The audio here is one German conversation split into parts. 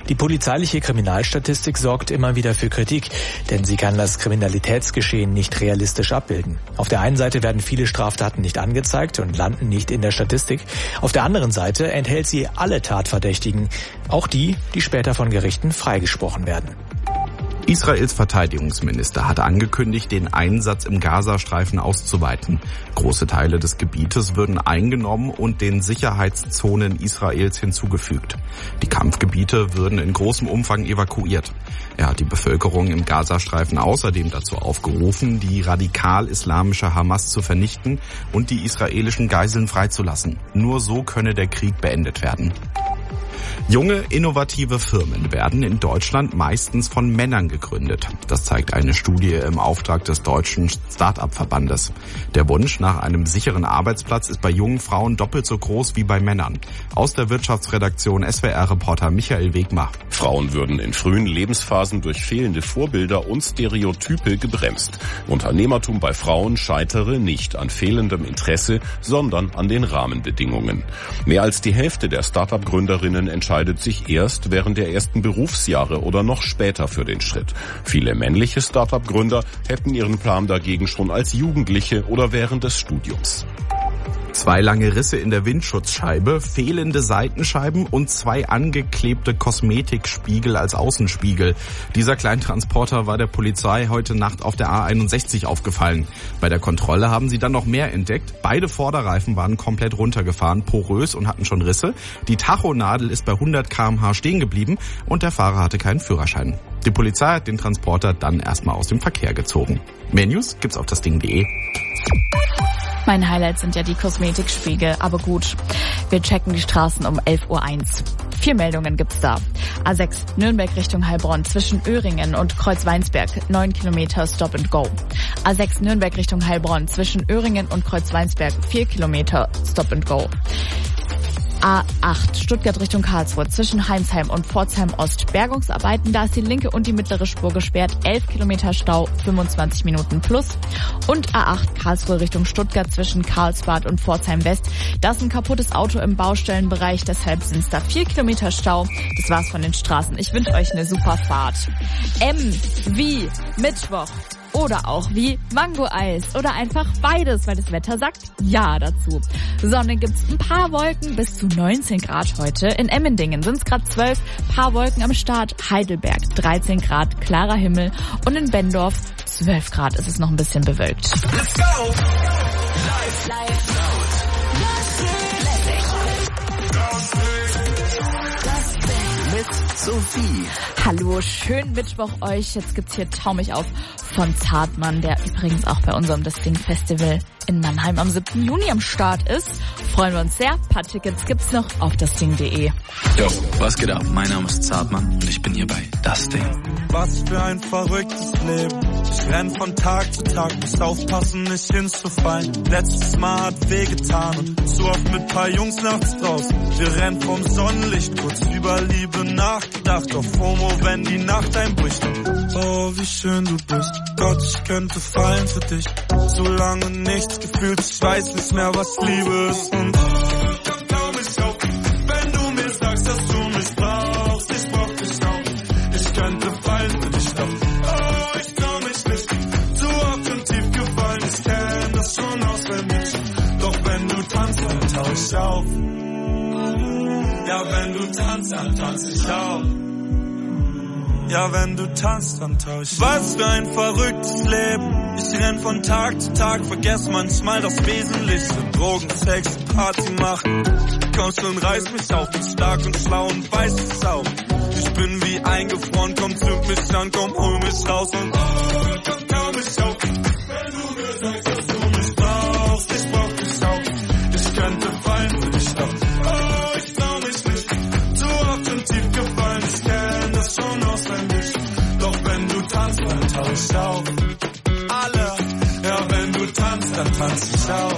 Die polizeiliche Kriminalstatistik sorgt immer wieder für Kritik, denn sie kann das Kriminalitätsgeschehen nicht realistisch abbilden. Auf der einen Seite werden viele Straftaten nicht angezeigt und landen nicht in der Statistik. Auf der anderen Seite enthält sie alle Tatverdächtigen, auch die, die später von Gerichten freigesprochen werden. Israels Verteidigungsminister hat angekündigt, den Einsatz im Gazastreifen auszuweiten. Große Teile des Gebietes würden eingenommen und den Sicherheitszonen Israels hinzugefügt. Die Kampfgebiete würden in großem Umfang evakuiert. Er hat die Bevölkerung im Gazastreifen außerdem dazu aufgerufen, die radikal-islamische Hamas zu vernichten und die israelischen Geiseln freizulassen. Nur so könne der Krieg beendet werden. Junge, innovative Firmen werden in Deutschland meistens von Männern gegründet. Das zeigt eine Studie im Auftrag des Deutschen Start-up-Verbandes. Der Wunsch nach einem sicheren Arbeitsplatz ist bei jungen Frauen doppelt so groß wie bei Männern. Aus der Wirtschaftsredaktion SWR-Reporter Michael Wegmar. Frauen würden in frühen Lebensphasen durch fehlende Vorbilder und Stereotype gebremst. Unternehmertum bei Frauen scheitere nicht an fehlendem Interesse, sondern an den Rahmenbedingungen. Mehr als die Hälfte der Start-up-Gründerinnen entscheidet sich erst während der ersten Berufsjahre oder noch später für den Schritt. Viele männliche Start-up-Gründer hätten ihren Plan dagegen schon als Jugendliche oder während des Studiums. 2 lange Risse in der Windschutzscheibe, fehlende Seitenscheiben und 2 angeklebte Kosmetikspiegel als Außenspiegel. Dieser Kleintransporter war der Polizei heute Nacht auf der A61 aufgefallen. Bei der Kontrolle haben sie dann noch mehr entdeckt. Beide Vorderreifen waren komplett runtergefahren, porös und hatten schon Risse. Die Tachonadel ist bei 100 km/h stehen geblieben und der Fahrer hatte keinen Führerschein. Die Polizei hat den Transporter dann erstmal aus dem Verkehr gezogen. Mehr News gibt's auf dasding.de. Mein Highlight sind ja die Kosmetikspiegel, aber gut. Wir checken die Straßen um 11:01 Uhr. 4 Meldungen gibt's da. A6 Nürnberg Richtung Heilbronn zwischen Öhringen und Kreuzweinsberg 9 Kilometer Stop and Go. A6 Nürnberg Richtung Heilbronn zwischen Öhringen und Kreuzweinsberg 4 Kilometer Stop and Go. A8 Stuttgart Richtung Karlsruhe zwischen Heinsheim und Pforzheim Ost. Bergungsarbeiten, da ist die linke und die mittlere Spur gesperrt. 11 Kilometer Stau, 25 Minuten plus. Und A8 Karlsruhe Richtung Stuttgart zwischen Karlsbad und Pforzheim West. Da ist ein kaputtes Auto im Baustellenbereich, deshalb sind es da 4 Kilometer Stau. Das war's von den Straßen. Ich wünsche euch eine super Fahrt. M wie Mittwoch. Oder auch wie Mango-Eis oder einfach beides, weil das Wetter sagt ja dazu. Sonne gibt's ein paar Wolken, bis zu 19 Grad heute. In Emmendingen sind's gerade 12, paar Wolken am Start. Heidelberg 13 Grad, klarer Himmel. Und in Benndorf 12 Grad ist es noch ein bisschen bewölkt. Let's go! Live. Mit Sophie. Hallo, schönen Mittwoch euch. Jetzt gibt's hier Trau mich auf von Zartmann, der übrigens auch bei unserem Das Ding Festival in Mannheim am 7. Juni am Start ist. Freuen wir uns sehr. Ein paar Tickets gibt's noch auf dasding.de. Yo, was geht ab? Mein Name ist Zartmann und ich bin hier bei Das Ding. Was für ein verrücktes Leben. Ich renn von Tag zu Tag, muss aufpassen, nicht hinzufallen. Letztes Mal hat wehgetan und zu oft mit paar Jungs nachts draußen. Wir rennen vom Sonnenlicht, kurz über Liebe nachgedacht. Auf FOMO, wenn die Nacht einbricht. Oh, wie schön du bist. Gott, ich könnte fallen für dich. So lange nichts gefühlt, ich weiß nicht mehr, was Liebe ist. Und komm, trau mich auf, wenn du mir sagst, dass du mich brauchst. Ich brauch dich auch. Ich könnte fallen für dich, doch oh, ich trau mich nicht. Zu oft und tief gefallen, ich kenn das schon auswendig. Doch wenn du tanzt, dann tauch ich auf. Ja, wenn du tanzt, dann tanz ich auch. Ja, wenn du tanzt, dann tauch ich. Was für ein verrücktes Leben. Ich renn von Tag zu Tag, vergess manchmal das Wesentliche. Drogen, Sex, Party machen. Komm schon, reiß mich auf, bin stark und schlau und weiß es auch. Ich bin wie eingefroren, komm, zünd mich an, komm, hol mich raus und oh, komm, trau mich auf. Wenn du mir sagst, dass du mich brauchst, ich brauch dich auch. Ich könnte fallen für dich, doch oh, ich trau mich nicht. Zu oft und tief gefallen, ich kenn das schon auswendig. Doch wenn du tanzt, dann tauch ich auf. Alle, ja, wenn du tanzt, dann tanz ich auch.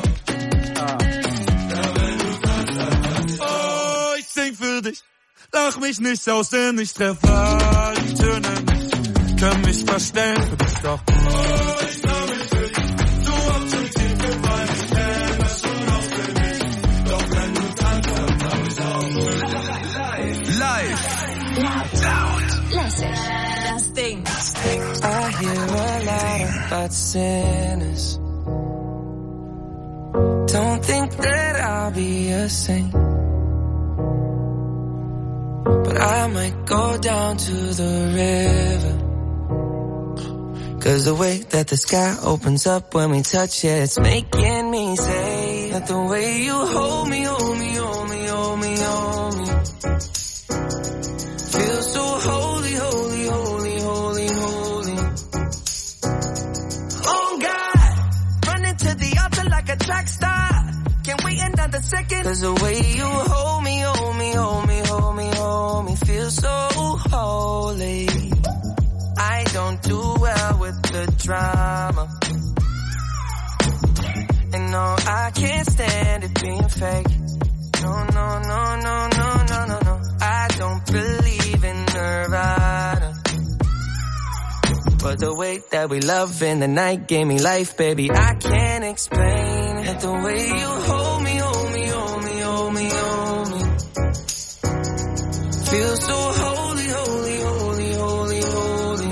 Ja, wenn du tanzt, dann tanz ich auch. Oh, ich sing für dich. Lach mich nicht aus, denn ich treffe all die Töne nicht. Können mich verstellen für dich, doch oh, ich trau mich für dich. So oft schon tief gefallen, ich kenn das schon auswendig. Doch wenn du tanzt, dann trau ich auch. Live. Das Ding. I hear a lot about sinners. Don't think that I'll be a saint, but I might go down to the river. 'Cause the way that the sky opens up when we touch it, it's making me say that the way you hold me, hold me, hold me, hold me, hold me, feels so holy, holy, holy, holy, holy. Oh God, running to the altar like a track star. Can't wait another second. 'Cause the way you hold me, hold me, hold me, hold me, hold me, feels so holy. I don't do well with the drama, and no, I can't stand it being fake. No, no, no, no, no, no, no, no. I don't believe in Nirvana, but the way that we love in the night gave me life, baby. I can't explain it. The way you hold me, hold me, hold me, hold me, hold me, feels so holy, holy, holy, holy, holy.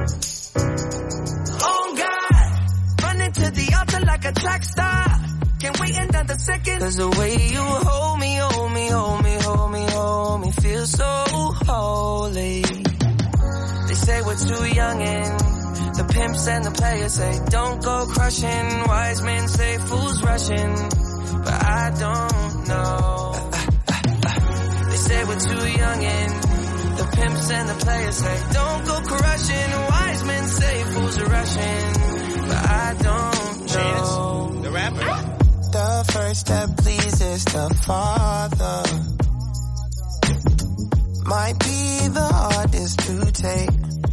Oh God, running to the altar like a track star. Can't wait another second. 'Cause the way you hold me, hold me, hold me, hold me, hold me, feels so holy. They say we're too young and the pimps and the players say don't go crushing. Wise men say fools rushing, but I don't know. They say we're too young and the pimps and the players say don't go crushing. Wise men say fools are rushing, but I don't know. Chance, the rapper. The first step pleases the Father might be the hardest to take,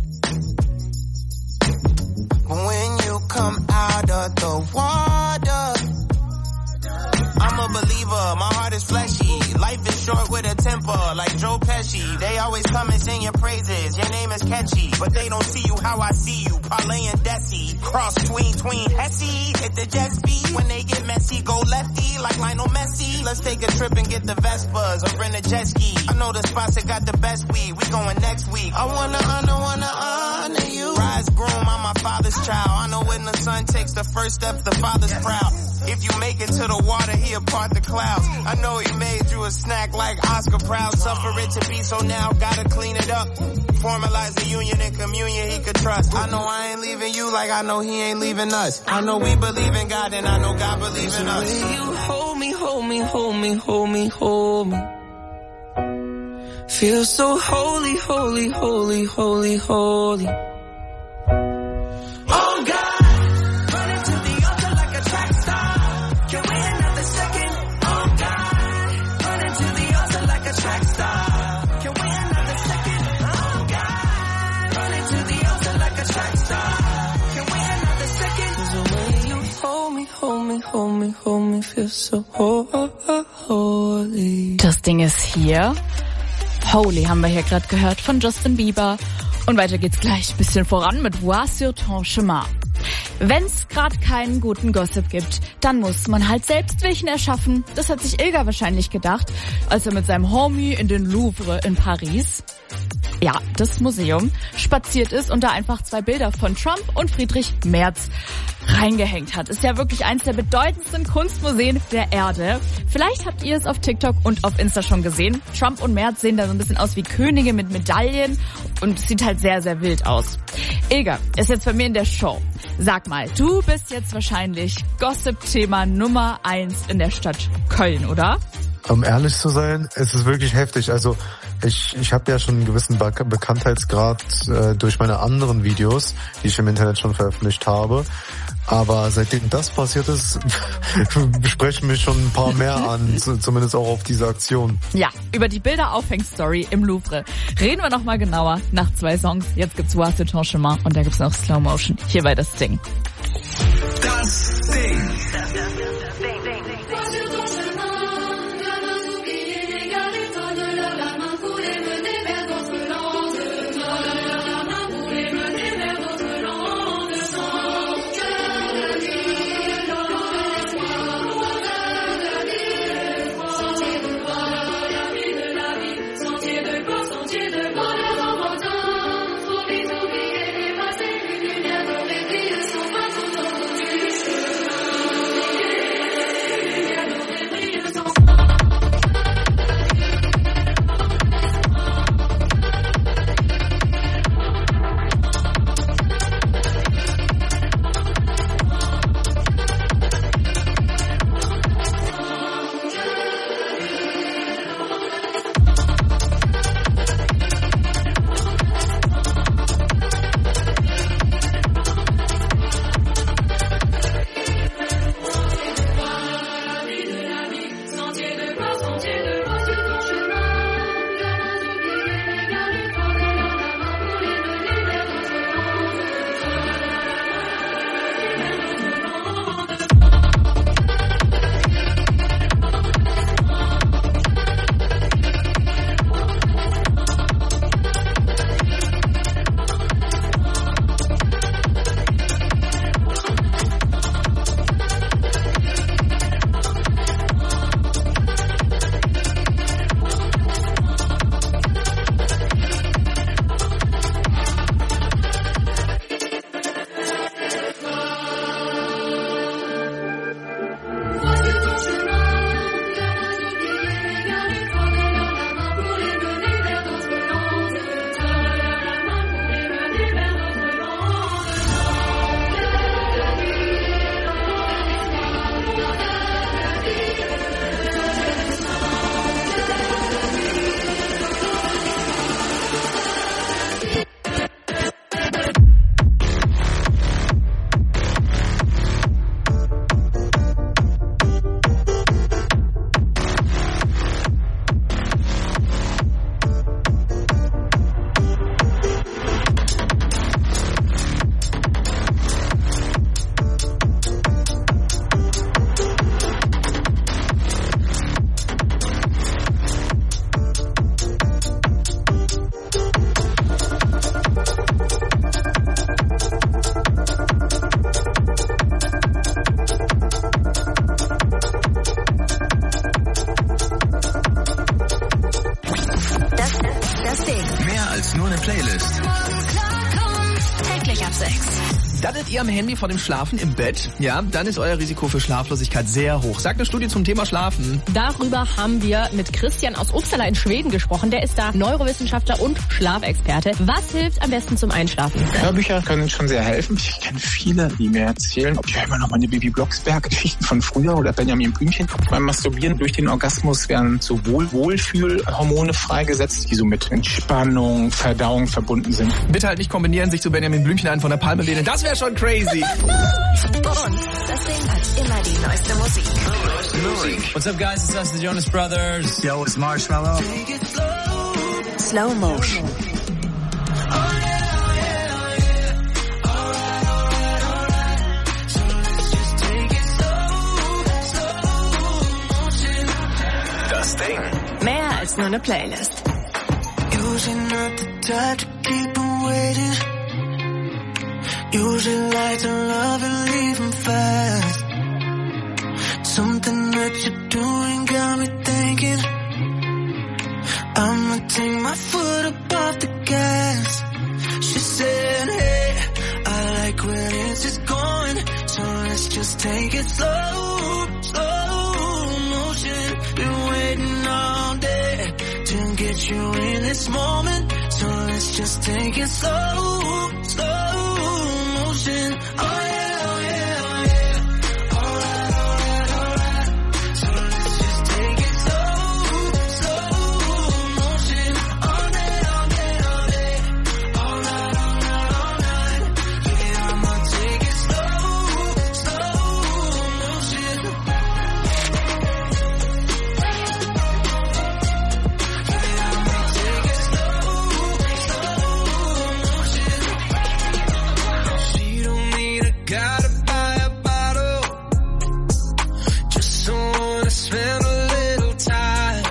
but when you come out of the water, I'm a believer, my heart is fleshy. Life is short with a temper, like Joe Pesci. They always come and sing your praises, your name is catchy, but they don't see you how I see you. Parlay and Desi, cross tween, Hesse. Hit the jet speed, when they get messy, go lefty, like Lionel Messi. Let's take a trip and get the Vespas, or rent a jet ski. I know the spots that got the best weed, we going next week. I wanna honor you. Rise groom, I'm my father's child. I know when the son takes the first step, the father's proud. If you make it to the water, he'll part the clouds. I know he made you a snack like Oscar Proud. Suffer it to be, so now gotta clean it up. Formalize the union and communion he could trust. I know I ain't leaving you like I know he ain't leaving us. I know we believe in God and I know God believes in us. You hold me, hold me, hold me, hold me, hold me. Feel so holy, holy, holy, holy, holy. Oh God! Hold me, feel so holy. Das Ding ist hier. Holy haben wir hier gerade gehört von Justin Bieber. Und weiter geht's gleich bisschen voran mit Vois sur ton chemin. Wenn's gerade keinen guten Gossip gibt, dann muss man halt selbst welchen erschaffen. Das hat sich Ilga wahrscheinlich gedacht, als er mit seinem Homie in den Louvre in Paris, ja, das Museum, spaziert ist und da einfach 2 Bilder von Trump und Friedrich Merz reingehängt hat. Ist ja wirklich eins der bedeutendsten Kunstmuseen der Erde. Vielleicht habt ihr es auf TikTok und auf Insta schon gesehen. Trump und Merz sehen da so ein bisschen aus wie Könige mit Medaillen und es sieht halt sehr, sehr wild aus. Ilga ist jetzt bei mir in der Show. Sag mal, du bist jetzt wahrscheinlich Gossip-Thema Nummer 1 in der Stadt Köln, oder? Um ehrlich zu sein, es ist wirklich heftig. Also ich habe ja schon einen gewissen Bekanntheitsgrad durch meine anderen Videos, die ich im Internet schon veröffentlicht habe. Aber seitdem das passiert ist, sprechen mich schon ein paar mehr an, zumindest auch auf diese Aktion. Ja, über die Bilder-Aufhäng-Story im Louvre reden wir nochmal genauer nach 2 Songs. Jetzt gibt's Vois sur ton chemin und da gibt's noch Slow Motion. Hier bei Das Ding. Das Ding. Mehr als nur eine Playlist. Täglich ab 6. Daddelt ihr am Handy vor dem Schlafen im Bett? Ja, dann ist euer Risiko für Schlaflosigkeit sehr hoch. Sagt eine Studie zum Thema Schlafen. Darüber haben wir mit Christian aus Uppsala in Schweden gesprochen. Der ist da Neurowissenschaftler und Schlafexperte. Was hilft am besten zum Einschlafen? Hörbücher können schon sehr helfen. Ich kenne viele, die mir erzählen, ich höre immer noch meine Bibi Blocksberg-Geschichten von früher oder Benjamin Blümchen. Beim Masturbieren durch den Orgasmus werden so Wohlfühlhormone freigesetzt, die so mit Entspannung, Verdauung verbunden sind. Bitte halt nicht kombinieren, sich zu Benjamin Blümchen einen von der Palme lehnen. Das wäre schon crazy. Und das Ding hat immer die neueste Musik. What's up, guys? It's us, the Jonas Brothers. Yo, it's Marshmallow. Slow Motion. Das Ding. Mehr als nur eine Playlist. Usually not the type to keep on waiting. Usually like to love and leave them fast. Something that you're doing got me thinking I'ma take my foot up off the gas. She said, hey, I like when it's just going, so let's just take it slow, slow motion. Been waiting all day to get you in this moment, so let's just take it slow, slow motion. Oh yeah, oh yeah, oh yeah. Alright, alright, alright. So let's just take it slow, slow motion. All day, all day, all day. Alright, alright, alright. Yeah, I'ma take it slow, slow motion. Yeah, I'ma take it slow, slow motion. She don't need a guy to buy a bottle, just someone to spend a little time.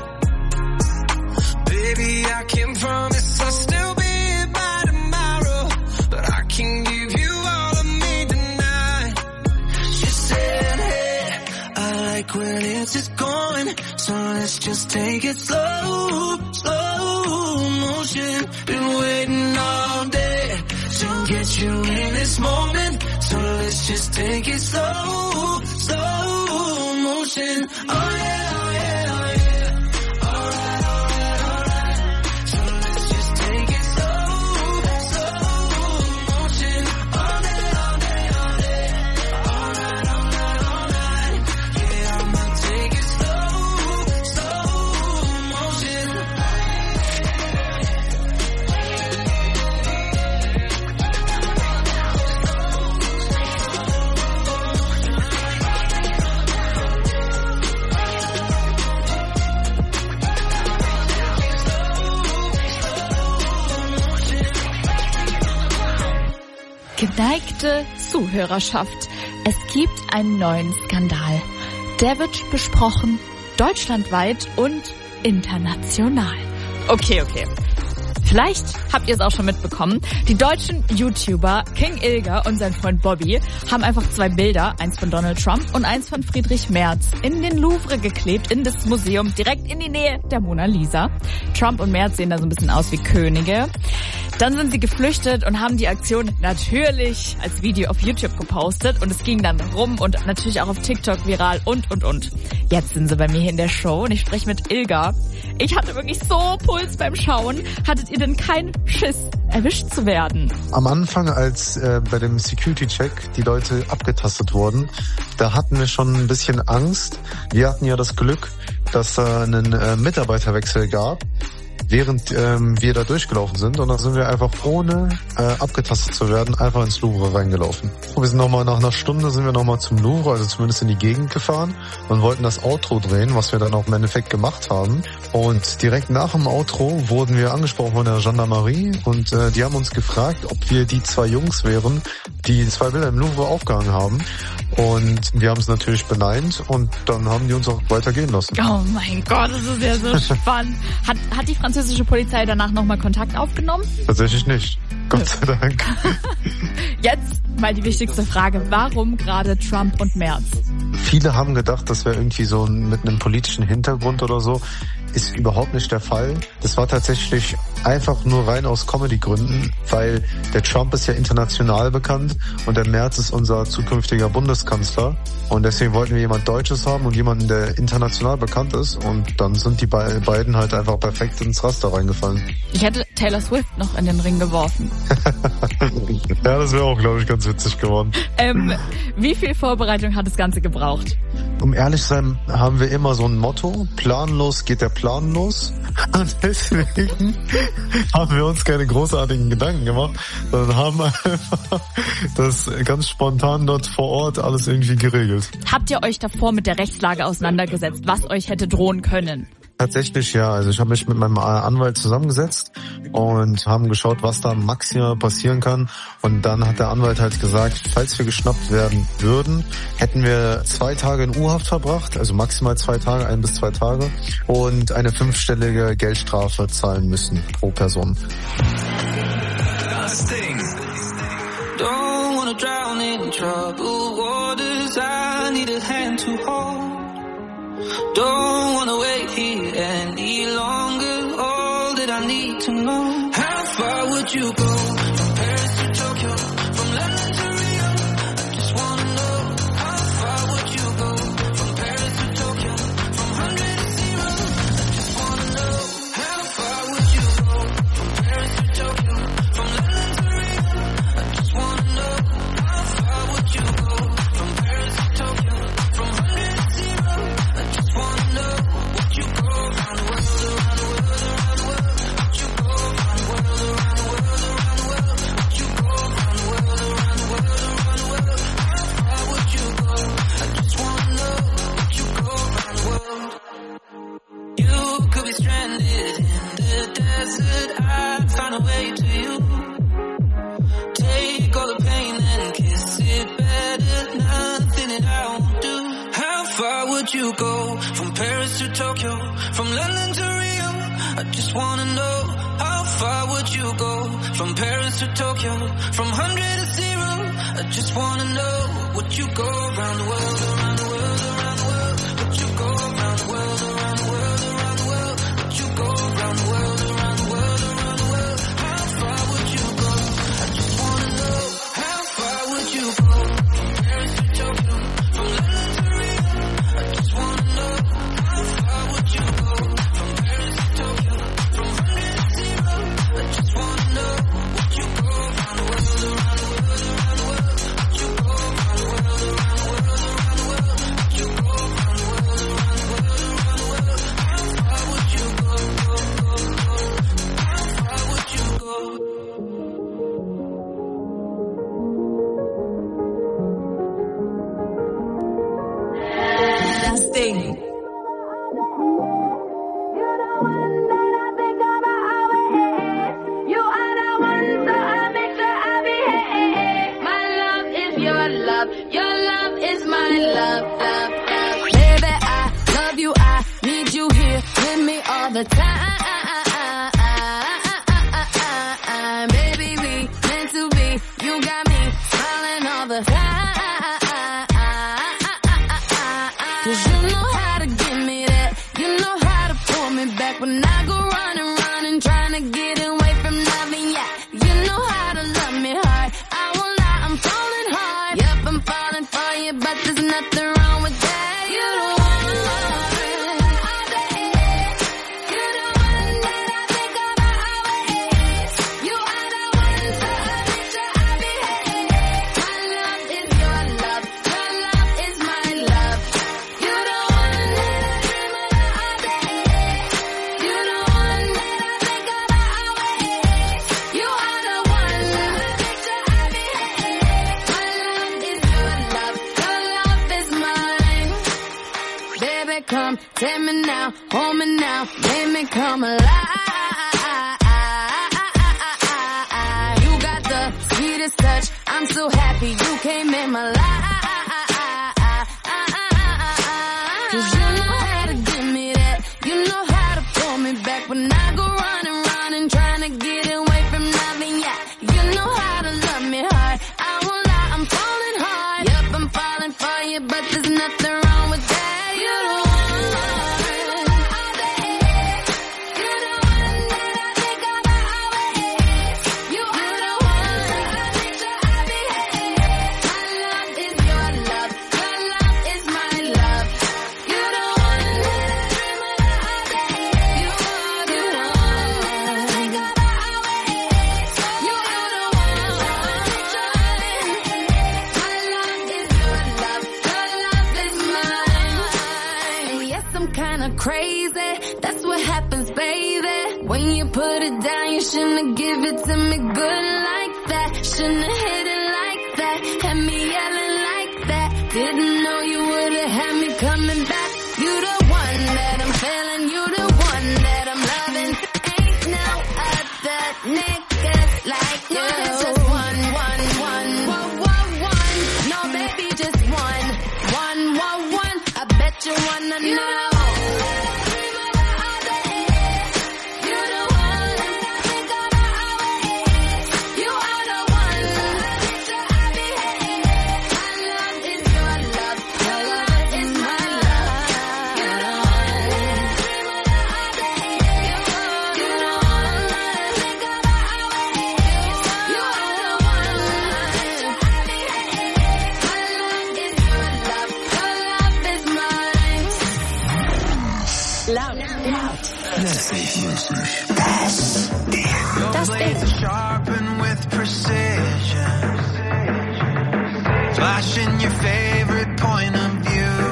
Baby, I can promise I'll still be here by tomorrow, but I can give you all of me tonight. She said, hey, I like when it's just going, so let's just take it slow, slow motion. Been waiting all day to get you in this moment, so let's just take it slow, slow motion. Oh yeah, oh yeah, oh yeah. Alright, alright, alright. So let's just take it slow, slow motion. All day, all day, all day. Alright, alright, alright. Yeah, I'ma take it slow, slow motion. Geneigte Zuhörerschaft, es gibt einen neuen Skandal. Der wird besprochen deutschlandweit und international. Okay. Vielleicht habt ihr es auch schon mitbekommen. Die deutschen YouTuber King Ilger und sein Freund Bobby haben einfach 2 Bilder, eins von Donald Trump und eins von Friedrich Merz, in den Louvre geklebt, in das Museum, direkt in die Nähe der Mona Lisa. Trump und Merz sehen da so ein bisschen aus wie Könige. Dann sind sie geflüchtet und haben die Aktion natürlich als Video auf YouTube gepostet und es ging dann rum und natürlich auch auf TikTok viral und. Jetzt sind sie bei mir hier in der Show und ich spreche mit Ilger. Ich hatte wirklich so Puls beim Schauen. Hattet ihr denn keinen Schiss, erwischt zu werden? Am Anfang, als bei dem Security-Check die Leute abgetastet wurden, da hatten wir schon ein bisschen Angst. Wir hatten ja das Glück, dass da einen Mitarbeiterwechsel gab, während wir da durchgelaufen sind, und dann sind wir einfach ohne abgetastet zu werden einfach ins Louvre reingelaufen. Wir sind nochmal nach einer Stunde sind wir nochmal zum Louvre, also zumindest in die Gegend gefahren und wollten das Outro drehen, was wir dann auch im Endeffekt gemacht haben. Und direkt nach dem Outro wurden wir angesprochen von der Gendarmerie und die haben uns gefragt, ob wir die 2 Jungs wären, die 2 Bilder im Louvre aufgehangen haben. Und wir haben es natürlich beneint und dann haben die uns auch weitergehen lassen. Oh mein Gott, das ist ja so spannend. Hat die französische Polizei danach nochmal Kontakt aufgenommen? Tatsächlich nicht. Gott sei Dank. Jetzt mal die wichtigste Frage. Warum gerade Trump und Merz? Viele haben gedacht, das wäre irgendwie so mit einem politischen Hintergrund oder so. ist überhaupt nicht der Fall. Das war tatsächlich einfach nur rein aus Comedy-Gründen, weil der Trump ist ja international bekannt und der Merz ist unser zukünftiger Bundeskanzler. Und deswegen wollten wir jemand Deutsches haben und jemanden, der international bekannt ist. Und dann sind die beiden halt einfach perfekt ins Raster reingefallen. Ich hätte Taylor Swift noch in den Ring geworfen. Ja, das wäre auch, glaube ich, ganz witzig geworden. Wie viel Vorbereitung hat das Ganze gebraucht? Um ehrlich zu sein, haben wir immer so ein Motto: planlos geht der Plan los. Und deswegen haben wir uns keine großartigen Gedanken gemacht, sondern haben einfach das ganz spontan dort vor Ort alles irgendwie geregelt. Habt ihr euch davor mit der Rechtslage auseinandergesetzt, was euch hätte drohen können? Tatsächlich ja, also ich habe mich mit meinem Anwalt zusammengesetzt und haben geschaut, was da maximal passieren kann. Und dann hat der Anwalt halt gesagt, falls wir geschnappt werden würden, hätten wir 2 Tage in U-Haft verbracht, also maximal 2 Tage, 1 bis 2 Tage, und eine 5-stellige Geldstrafe zahlen müssen pro Person. Das Ding. Don't wanna drown in troubled waters, I need a hand to hold. Don't wanna wait here any longer, all that I need to know. How far would you go? From Paris to Tokyo, from London to Rio, I just wanna know. How far would you go? From Paris to Tokyo, from 100 to 0, I just wanna know. How far would you go? From Paris to Tokyo, from London to Rio, I just wanna know. How far would you go? From Paris to Tokyo, from 100 to 0, I just wanna know. Would you go around the world, around the world, around the world? Would you go around the world, around the world, around the world? Would you go around the world, around the world, around the world? How far would you go? I just wanna know. Would you go around the world? You could be stranded in the desert, I'd find a way to you. Take all the pain and kiss it better, nothing that I won't do. How far would you go? From Paris to Tokyo, from London to Rio, I just wanna know. How far would you go? From Paris to Tokyo, from 100 to 0, I just wanna know. Would you go around the world, around the world, around the world? Would you go around the world, around the world, around the world? Would you go around the world, around the world, around the world? How far would you go? I just wanna know. How far would you go? From Paris to Tokyo, from London to Rio, I just wanna know. How far would you go? From Paris to Tokyo, from 100 to 0, I just wanna know. Would you go around the world, around the world, around the world? Would you go around the world, around the world, around the world? Would you go around the world, around the world, around the world? How far would you go? How far would you go? Das Ding. Your love is my love, love, love. Baby, I love you, I need you here with me all the time. Baby, we meant to be, you got me smiling all the time. 'Cause you know how to give me that, you know how to pull me back when I go running, running, trying to get away from loving, yeah. You know how to love me hard, I won't lie, I'm falling hard. Yep, I'm falling for you, but there's nothing wrong with that. You don't wanna love it all day. You're the one that I think about always. You are the one, so I make sure I behave. My love is your love is my love. You the one that I dream about all day. You the one that I think about always. You are the one, so I make sure I behave. My love is your love is mine. Baby, come take me now, hold me now, make me come alive. You got the sweetest touch, I'm so happy you came in my life. 'Cause you know how to give me that, you know how to pull me back when I go running, running, trying to get away from loving, yeah. You know how to love me hard, I won't lie, I'm falling hard. Yep, I'm falling for you, but there's nothing wrong with that. You don't wanna love it all day. crazy. That's what happens, baby. When you put it down, you shouldn't give it to me good like that. Shouldn't have hit it like that. Had me yelling like that. Didn't know you would've had me coming back. You the one that I'm feeling, you the one that I'm loving. Ain't no other niggas like you. Just one. No, baby, just one. I bet you wanna know. Das Ding. Sharpen with precision, flashing your favorite point of view.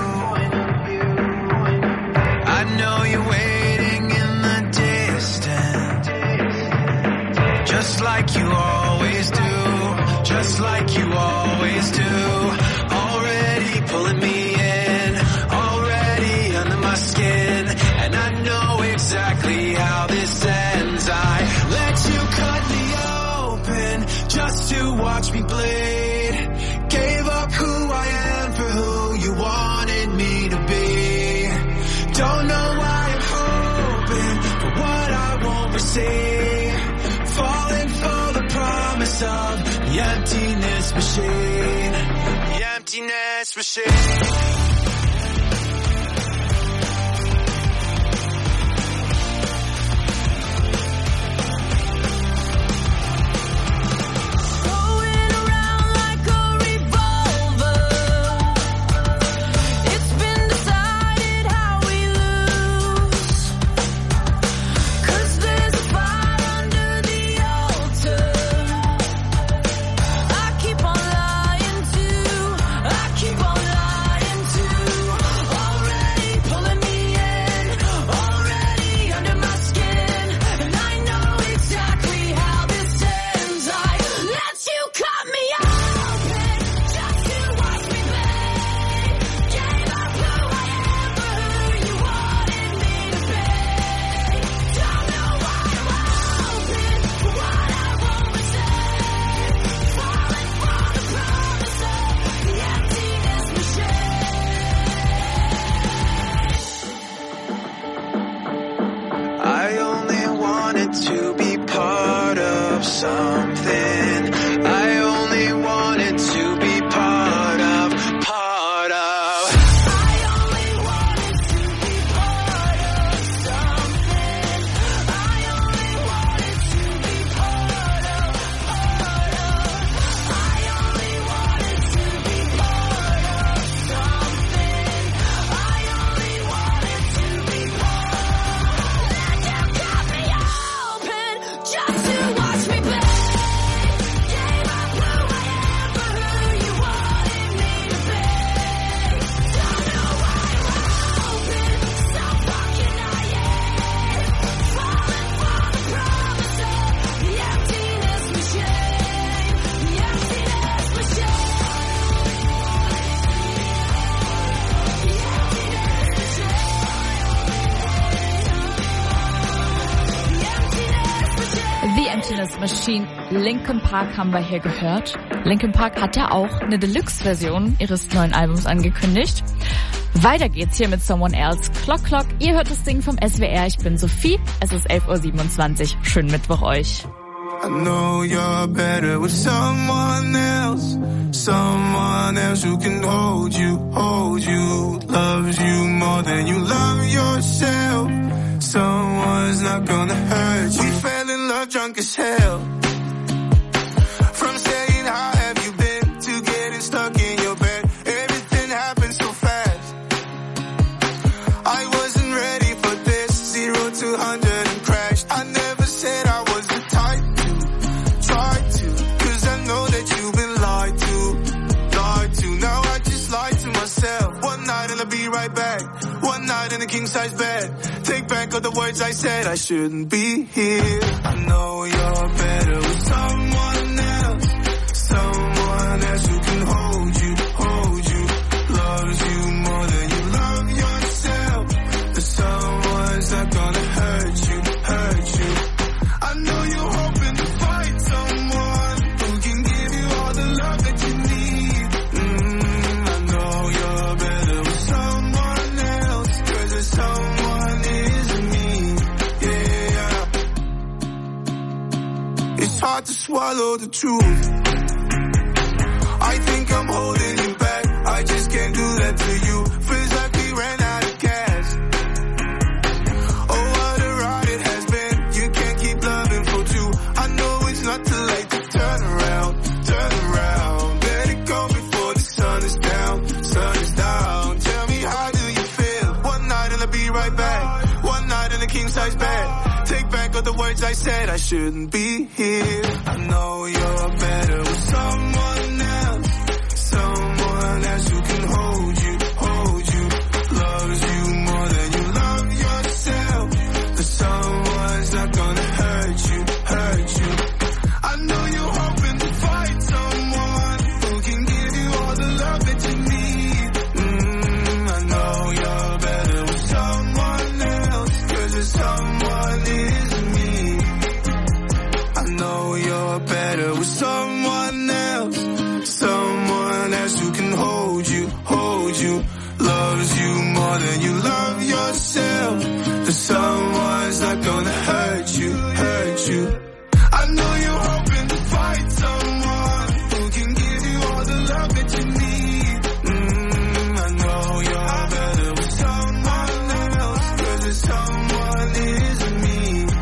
I know you're waiting in the distance, just like you always do, just like you always do. Already pulling me in, already under my skin, and I know exactly how this ends. I let you cut me open just to watch me bleed. Gave up who I am for who you wanted me to be. Don't know why I'm hoping for what I won't receive. Falling for the promise of the emptiness machine. The emptiness machine. Machine. Linkin Park haben wir hier gehört. Linkin Park hat ja auch eine Deluxe-Version ihres neuen Albums angekündigt. Weiter geht's hier mit Someone Else. Clock Clock. Ihr hört das Ding vom SWR. Ich bin Sophie. Es ist 11:27 Uhr. Schönen Mittwoch euch. I know you're better with someone else who can hold you, loves you more than you love yourself. Someone's not gonna hurt you. We fell in love drunk as hell. From saying how have you been to getting stuck in your bed. Everything happened so fast. I wasn't ready for this. 0 to 100 and crashed. I never said I was the type to try to, 'cause I know that you've been lied to. Now I just lied to myself. One night and I'll be right back. One night and I can king-size bed. Take back all the words I said, I shouldn't be here. I know you're better with someone else. Someone else who can hold you, loves you more than you love yourself. But someone's not gonna hurt you. I know you're hoping to find someone who can give you all the love that you need. I know you're better with someone else, 'cause there's someone isn't me. Yeah. It's hard to swallow the truth. I think I'm holding you back, I just can't do that to you. Feels like we ran out of gas. Oh, what a ride it has been. You can't keep loving for two. I know it's not too late to turn around. Let it go before the sun is down. Tell me, how do you feel? One night and I'll be right back. One night in a king-size bed. Take back all the words I said, I shouldn't be here. I know you're better with someone else. Someone else who can hold you, loves you more than you love yourself. But someone's not gonna hurt you. I know you're hoping to find someone who can give you all the love that you need. I know you're better with someone else, 'cause there's someone isn't me. I know you're better with someone else. Someone else who can hold you, loves you more than you love yourself. But someone's not gonna hurt you. I know you're hoping to find someone who can give you all the love that you need. I know you're better with someone else, 'cause there's someone isn't me.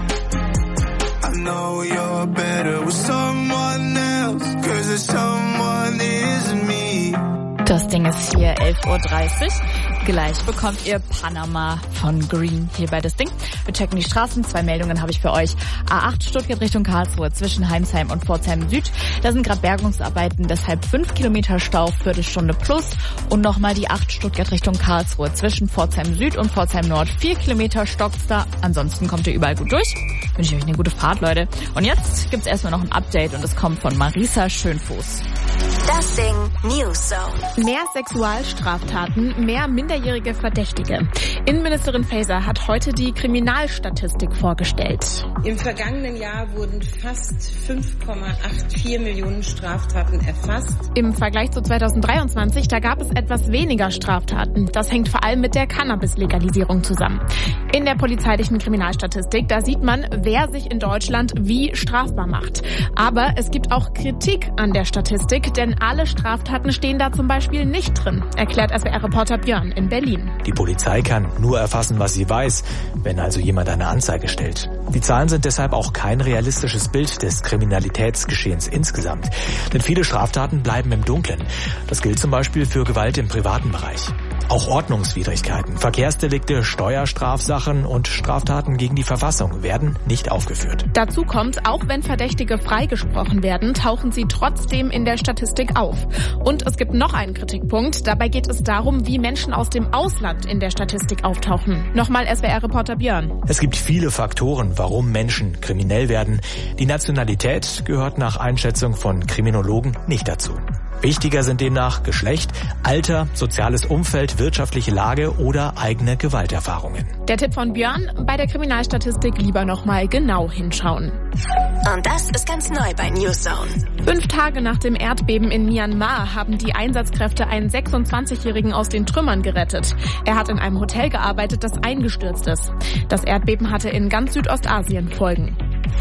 I know you're better with someone else, 'cause there's someone isn't me. Das Ding ist hier 11:30 Uhr. Gleich bekommt ihr Panama von Green hier bei das Ding. Wir checken die Straßen. 2 Meldungen habe ich für euch. A8 Stuttgart Richtung Karlsruhe zwischen Heimsheim und Pforzheim Süd. Da sind gerade Bergungsarbeiten, deshalb 5 Kilometer Stau, Viertelstunde plus. Und nochmal die 8 Stuttgart Richtung Karlsruhe zwischen Pforzheim Süd und Pforzheim Nord. 4 Kilometer stockt's da. Ansonsten kommt ihr überall gut durch. Wünsche ich euch eine gute Fahrt, Leute. Und jetzt gibt's erstmal noch ein Update und es kommt von Marisa Schönfuß. Das Ding News Zone. Mehr Sexualstraftaten, mehr minderjährige Verdächtige. Innenministerin Faeser hat heute die Kriminalstatistik vorgestellt. Im vergangenen Jahr wurden fast 5,84 Millionen Straftaten erfasst. Im Vergleich zu 2023, da gab es etwas weniger Straftaten. Das hängt vor allem mit der Cannabis-Legalisierung zusammen. In der polizeilichen Kriminalstatistik, da sieht man, wer sich in Deutschland wie strafbar macht. Aber es gibt auch Kritik an der Statistik, denn alle Straftaten stehen da zum Beispiel nicht drin, erklärt SWR-Reporter Björn in Berlin. Die Polizei kann nur erfassen, was sie weiß, wenn also jemand eine Anzeige stellt. Die Zahlen sind deshalb auch kein realistisches Bild des Kriminalitätsgeschehens insgesamt. Denn viele Straftaten bleiben im Dunkeln. Das gilt zum Beispiel für Gewalt im privaten Bereich. Auch Ordnungswidrigkeiten, Verkehrsdelikte, Steuerstrafsachen und Straftaten gegen die Verfassung werden nicht aufgeführt. Dazu kommt, auch wenn Verdächtige freigesprochen werden, tauchen sie trotzdem in der Statistik auf. Und es gibt noch einen Kritikpunkt. Dabei geht es darum, wie Menschen aus dem Ausland in der Statistik auftauchen. Nochmal SWR-Reporter Björn. Es gibt viele Faktoren, warum Menschen kriminell werden. Die Nationalität gehört nach Einschätzung von Kriminologen nicht dazu. Wichtiger sind demnach Geschlecht, Alter, soziales Umfeld, wirtschaftliche Lage oder eigene Gewalterfahrungen. Der Tipp von Björn, bei der Kriminalstatistik lieber nochmal genau hinschauen. Und das ist ganz neu bei News Zone. 5 Tage nach dem Erdbeben in Myanmar haben die Einsatzkräfte einen 26-Jährigen aus den Trümmern gerettet. Er hat in einem Hotel gearbeitet, das eingestürzt ist. Das Erdbeben hatte in ganz Südostasien Folgen.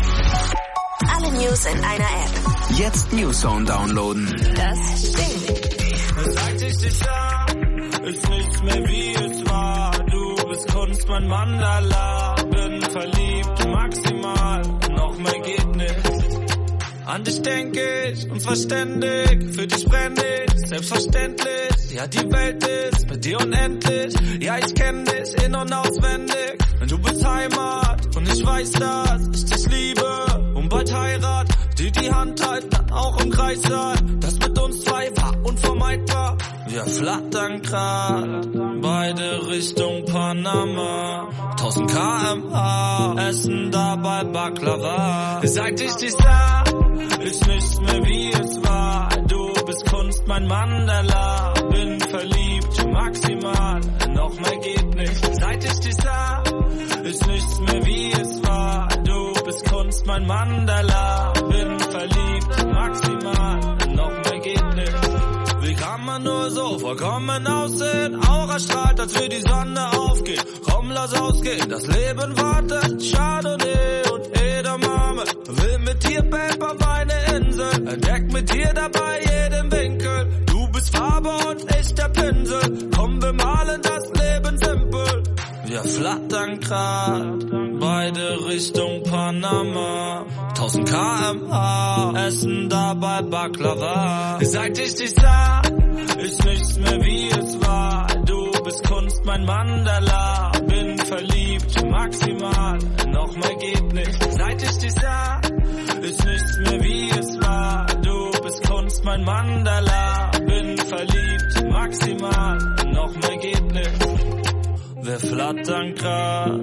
Alle News in einer App. Jetzt News Zone downloaden. Das Ding. Seit ich dich sah, ist nichts mehr wie es war. Du bist Kunst, mein Mandala. Bin verliebt, maximal. Noch mehr geht nicht. An dich denk ich, und zwar ständig. Für dich brenn ich, selbstverständlich. Ja, die Welt ist mit dir unendlich. Ja, ich kenn dich in- und auswendig. Denn du bist Heimat und ich weiß, dass ich dich liebe. Und bald Heirat, die Hand halten, auch im Kreis sein. Das mit uns zwei war unvermeidbar. Wir flattern grad, beide Richtung Panama. 1000 km/h, essen dabei Baklava. Seit ich dich sah, ist nichts mehr wie es war. Du bist Kunst, mein Mandala. Bin verliebt, maximal, noch mehr geht nicht. Seit ich dich sah, ist nichts mehr wie es war. Du bist Kunst, mein Mandala. Bin verliebt, maximal, noch mehr geht nicht. Wie kann man nur so vollkommen aussehen? Aura strahlt, als wir die Sonne aufgeht. Komm, lass ausgehen, das Leben wartet. Chardonnay und Edamame. Will mit dir, Babe, auf eine Insel. Entdeck mit dir dabei jeden Winkel. Du bist Farbe und ich der Pinsel. Komm, wir malen das Leben simpel. Wir flattern grad, beide Richtung Panama. 1000 km/h, essen dabei Baklava. Seit ich dich sah, ist nichts mehr wie es war. Du bist Kunst, mein Mandala. Bin verliebt, maximal, noch mehr geht nicht. Seit ich dich sah, ist nichts mehr wie es war. Du bist Kunst, mein Mandala. Bin verliebt, maximal, noch mehr geht nicht. Wir flattern grad,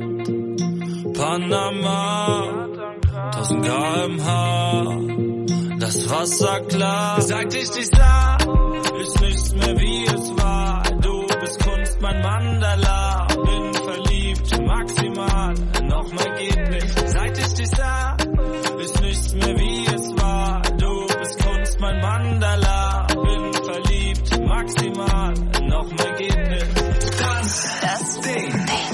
Panama, 1000 km/h, das Wasser klar. Seit ich dich sah, ist nichts mehr wie es war. Du bist Kunst, mein Mandala. Bin verliebt, maximal, noch mehr geht nicht. Seit ich dich sah, ist nichts mehr wie es war. Du bist Kunst, mein Mandala. Bin verliebt, maximal, noch mehr geht nicht. Das Ding.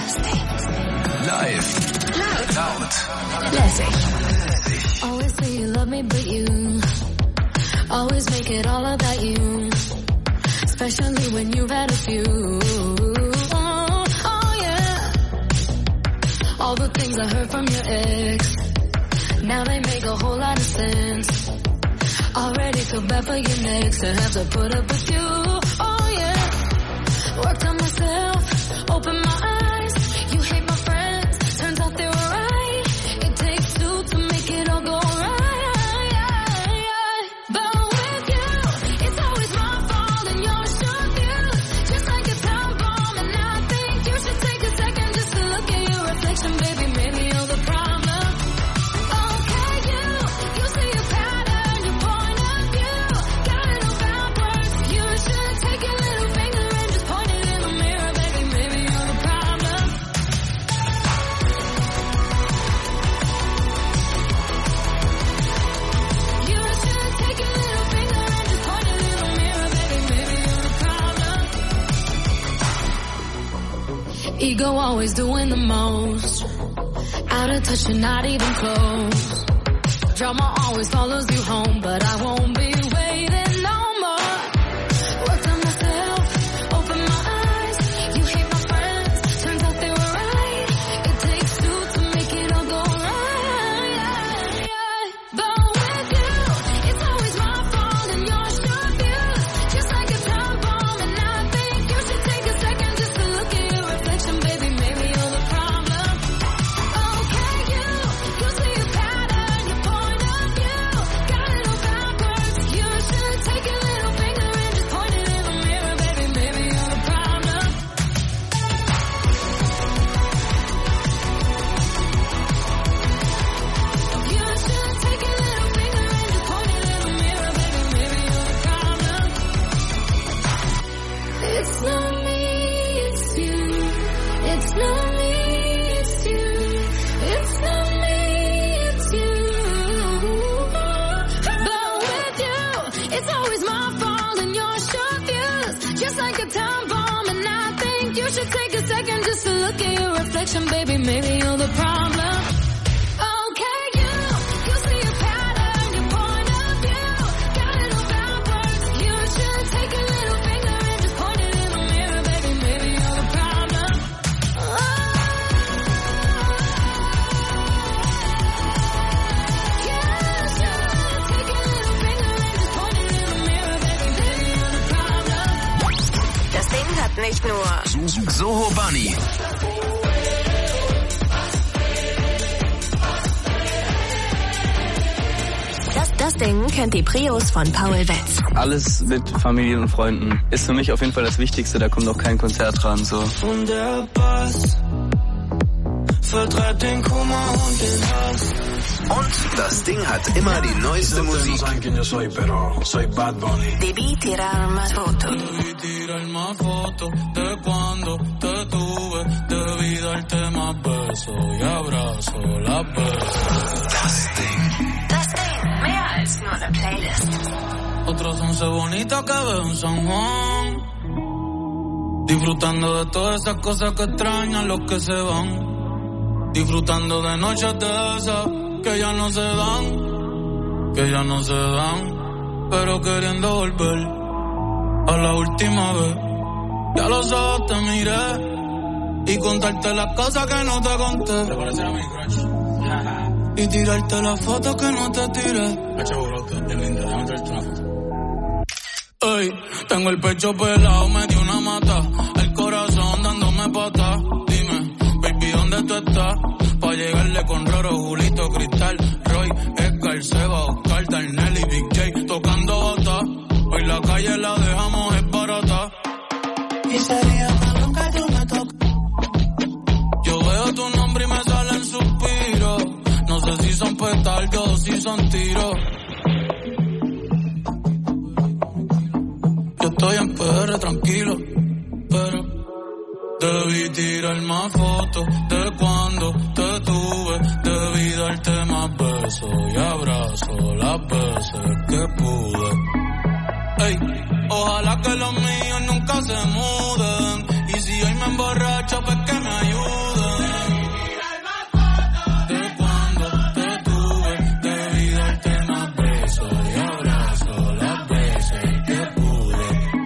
Live. Laut. Lässig. Always say you love me, but you always make it all about you. Especially when you've had a few. Oh yeah. All the things I heard from your ex, now they make a whole lot of sense. Already feel bad for your next to have to put up with you. Oh yeah. Worked on myself, open my eyes. You hate my friends, turns out they were right. It takes two to make it all go right. But with you, it's always my fault and yours should views. Just like a time bomb, and I think you should take a second just to look at your reflection, baby. Maybe you're the problem. Okay, you see a pattern, your point of view. Got it all backwards. You should take your little finger and just point it in the mirror, baby. Maybe you're the problem. You should take your little finger and just point it in the mirror, baby. Maybe you're the problem. Ego always doing the most. Out of touch and not even close. Drama always follows you home, but I won't be waiting no more. Worked on myself, open my eyes. You hate my friends, turns out they were right. It takes two to make it all go right. But with you, it's always my fault and yours should views. Just like a time bomb, and I think you should take a second just to look at your reflection, baby. Maybe you're the problem. Okay, you see a pattern, your point of view. Got it all backwards. You should take your little finger and just point it in the mirror, baby. Maybe you're the problem. You should take your little finger and just point it in the mirror, baby. Maybe you're the problem. It's not me, it's you. It's not me, it's you. It's not me, it's you. But with you, it's always my fault and yours should views. Just like a time bomb, and I think you should take a second just to look at your reflection, baby. Maybe you're the problem. Okay, you see a pattern, your point of view. Got it all backwards. You should take a little finger and just point it in the mirror, baby. Maybe you're the problem. Das Ding hat nicht nur Soho Bunny. Das Ding kennt die Prios von Paul Wetz. Alles mit Familie und Freunden ist für mich auf jeden Fall das Wichtigste, da kommt auch kein Konzert dran, so. Und der Bass vertreibt den Kummer und den Hass. Und das Ding hat immer die neueste Musik. Debí tirar más fotos. Debí tirar más fotos de cuando te tuve. Debí darte más besos y abrazo las veces. Das Ding. Das Ding, mehr als nur eine Playlist. Otros 11 bonitas que veo en San Juan. Disfrutando de todas esas cosas que extrañan los que se van. Disfrutando de noches de esas que ya no se dan, pero queriendo volver a la última vez. Ya los ojos te miré y contarte las cosas que no te conté. Te parecerá mi crush. Y tirarte las fotos que no te tiré. Ey, tengo el pecho pelado, me dio una mata, el corazón dándome patas. Dime, baby, ¿dónde tú estás? Pa' llegarle con Roro, Julito, Cristal, Roy, Edgar, Seba, Oscar, Darnell y Big J tocando bata. Hoy la calle la dejamos es barata. Y sería que nunca tú me tocas. Yo veo tu nombre y me salen suspiros. No sé si son petardos o si son tiros. Yo estoy en PR tranquilo, pero debí tirar más fotos de cuando te tuve. Debí darte más besos y abrazo las veces que pude. Ey, ojalá que los míos nunca se muden. Y si hoy me emborracho, pues que me ayuden. De cuando te tuve, debí darte más besos y abrazo las veces que pude.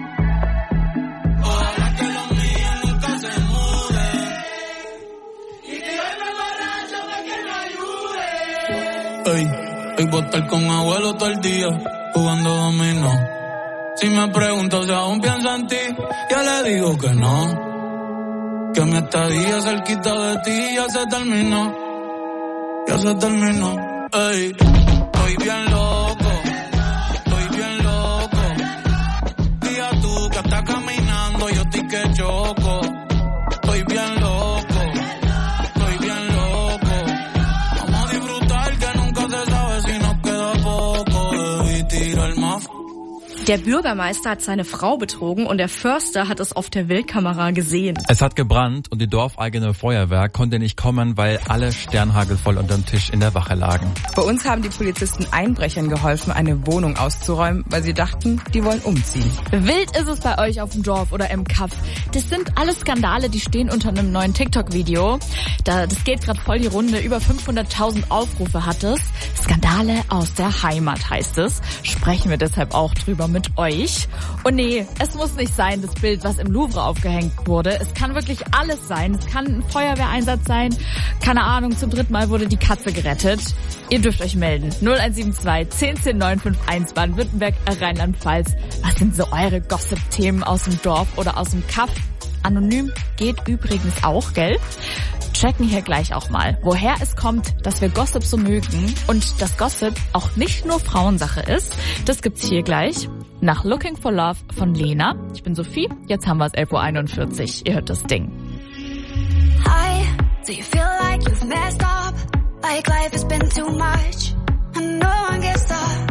Ojalá que los míos nunca se muden. Y si hoy me emborracho, pues que me ayuden. Ey, voy a estar con abuelo todo el día, jugando dominó. Si me pregunto si aún pienso en ti, yo le digo que no. Que mi estadía cerquita de ti ya se terminó. Ya se terminó. Ey, estoy bien loco. Estoy bien loco. Día tú que estás caminando, yo estoy que choco. Estoy bien loco. Estoy bien loco. Vamos a disfrutar que nunca se sabe si nos queda poco. Debí tirar más. Der Bürgermeister hat seine Frau betrogen und der Förster hat es auf der Wildkamera gesehen. Es hat gebrannt und die dorfeigene Feuerwehr konnte nicht kommen, weil alle sternhagelvoll unterm Tisch in der Wache lagen. Bei uns haben die Polizisten Einbrechern geholfen, eine Wohnung auszuräumen, weil sie dachten, die wollen umziehen. Wild ist es bei euch auf dem Dorf oder im Kaff. Das sind alles Skandale, die stehen unter einem neuen TikTok-Video. Das geht gerade voll die Runde. Über 500.000 Aufrufe hat es. Skandale aus der Heimat heißt es. Sprechen wir deshalb auch drüber mit euch. Und nee, es muss nicht sein, das Bild, was im Louvre aufgehängt wurde. Es kann wirklich alles sein. Es kann ein Feuerwehreinsatz sein. Keine Ahnung, zum 3. Mal wurde die Katze gerettet. Ihr dürft euch melden. 0172 10 951 Baden-Württemberg, Rheinland-Pfalz. Was sind so eure Gossip-Themen aus dem Dorf oder aus dem Kaff? Anonym geht übrigens auch, gell? Checken hier gleich auch mal, woher es kommt, dass wir Gossip so mögen und dass Gossip auch nicht nur Frauensache ist. Das gibt's hier gleich. Nach Looking for Love von Lena. Ich bin Sophie, jetzt haben wir es 11.41 Uhr. Ihr hört das Ding. Hi, do you feel like you've messed up? Like life has been too much and no one gets up.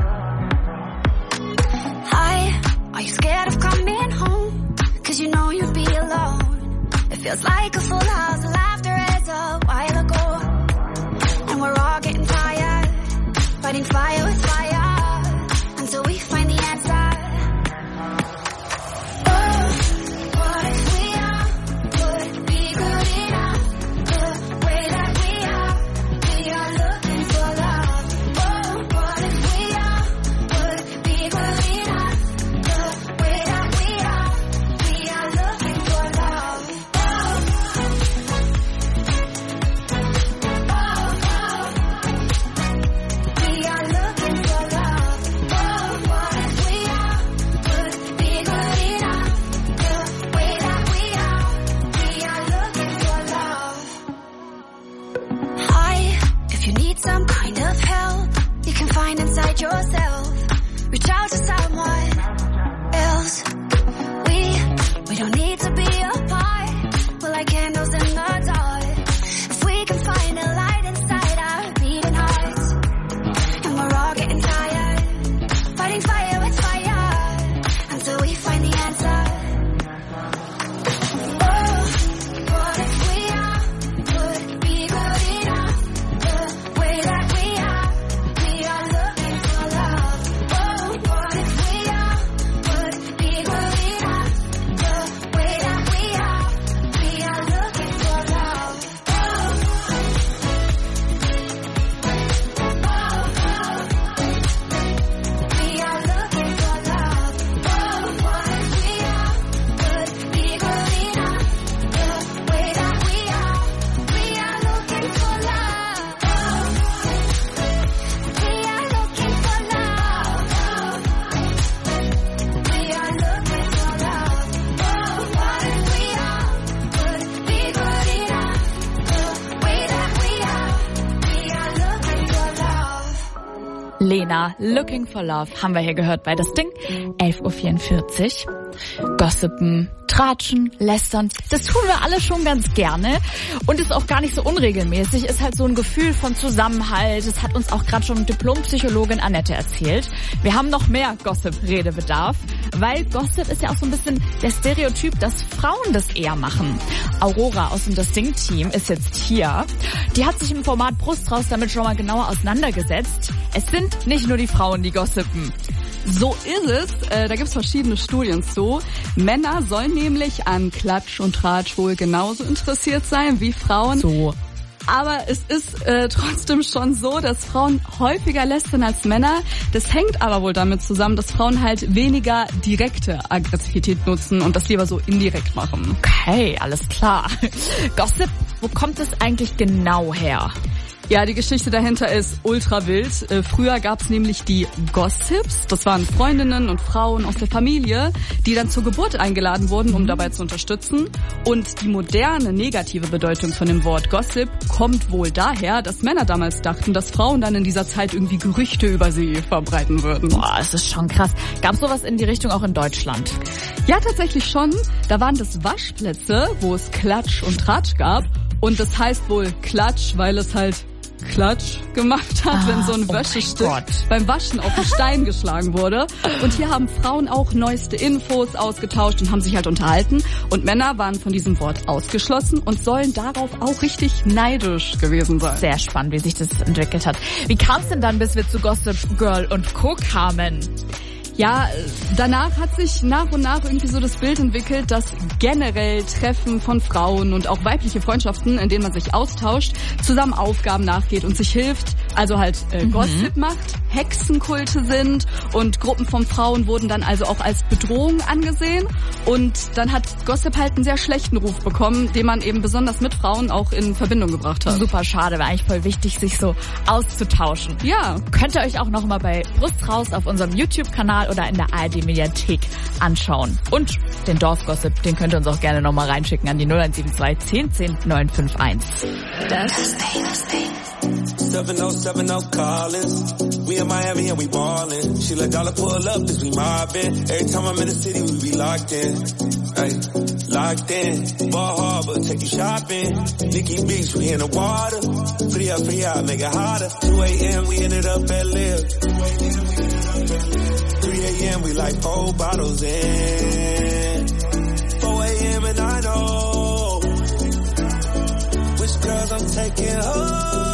Hi, are you scared of coming home? Cause you know you'd be alone. It feels like a full house, laughter is a while ago. And we're all getting tired, fighting fire with fire, until we find the answer. Look reach out to someone else. We don't need to be apart. We're like candles in the dark. If we can find a light inside our beating hearts, and we're all getting tired, fighting fire with fire until we find the answer. Lena, Looking for Love, haben wir hier gehört bei Das Ding. 11:44 Uhr. Gossipen, tratschen, lästern, das tun wir alle schon ganz gerne und ist auch gar nicht so unregelmäßig, ist halt so ein Gefühl von Zusammenhalt. Das hat uns auch gerade schon Diplompsychologin Annette erzählt. Wir haben noch mehr Gossip-Redebedarf, weil Gossip ist ja auch so ein bisschen der Stereotyp, dass Frauen das eher machen. Aurora aus dem Das Ding-Team ist jetzt hier. Die hat sich im Format Brust raus damit schon mal genauer auseinandergesetzt. Es sind nicht nur die Frauen, die gossipen. So ist es. Da gibt's verschiedene Studien zu. Männer sollen nämlich an Klatsch und Tratsch wohl genauso interessiert sein wie Frauen. So. Aber es ist trotzdem schon so, dass Frauen häufiger lästern als Männer. Das hängt aber wohl damit zusammen, dass Frauen halt weniger direkte Aggressivität nutzen und das lieber so indirekt machen. Okay, alles klar. Gossip, wo kommt es eigentlich genau her? Ja, die Geschichte dahinter ist ultra wild. Früher gab's nämlich die Gossips. Das waren Freundinnen und Frauen aus der Familie, die dann zur Geburt eingeladen wurden, um dabei zu unterstützen. Und die moderne negative Bedeutung von dem Wort Gossip kommt wohl daher, dass Männer damals dachten, dass Frauen dann in dieser Zeit irgendwie Gerüchte über sie verbreiten würden. Boah, das ist schon krass. Gab's sowas in die Richtung auch in Deutschland? Ja, tatsächlich schon. Da waren das Waschplätze, wo es Klatsch und Tratsch gab. Und das heißt wohl Klatsch, weil es halt Klatsch gemacht hat, wenn so ein Wäschestück beim Waschen auf den Stein geschlagen wurde. Und hier haben Frauen auch neueste Infos ausgetauscht und haben sich halt unterhalten. Und Männer waren von diesem Wort ausgeschlossen und sollen darauf auch richtig neidisch gewesen sein. Sehr spannend, wie sich das entwickelt hat. Wie kam es denn dann, bis wir zu Gossip Girl und Co. kamen? Ja, danach hat sich nach und nach irgendwie so das Bild entwickelt, dass generell Treffen von Frauen und auch weibliche Freundschaften, in denen man sich austauscht, zusammen Aufgaben nachgeht und sich hilft, also halt Gossip macht, Hexenkulte sind und Gruppen von Frauen wurden dann also auch als Bedrohung angesehen und dann hat Gossip halt einen sehr schlechten Ruf bekommen, den man eben besonders mit Frauen auch in Verbindung gebracht hat. Super schade, wäre eigentlich voll wichtig, sich so auszutauschen. Ja. Könnt ihr euch auch nochmal bei Brust raus auf unserem YouTube-Kanal oder in der ARD-Mediathek anschauen. Und den Dorfgossip, den könnt ihr uns auch gerne nochmal reinschicken an die 0172 10 10 951. Das Ding. 7070 callers. We in Miami and we ballin'. She let dollar pull up, this we mobbin'. Every time I'm in the city, we be locked in. Ay, locked in. Ball Harbor, take you shopping. Nikki Beach, we in the water. Free up, make it harder. 2 a.m., we ended up at Live. 3 a.m., we like 4 bottles in. 4 a.m. and I know which girls I'm taking home.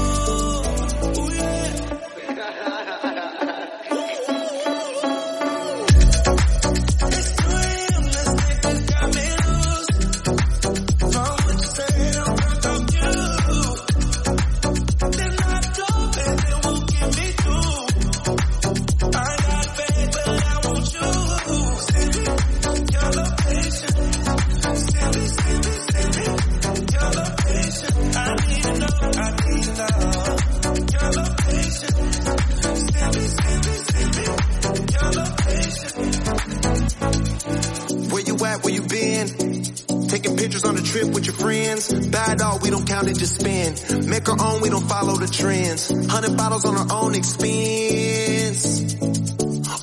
Where you been? Taking pictures on the trip with your friends. Bad dog, we don't count it, just spend. Make our own, we don't follow the trends. 100 bottles on our own expense.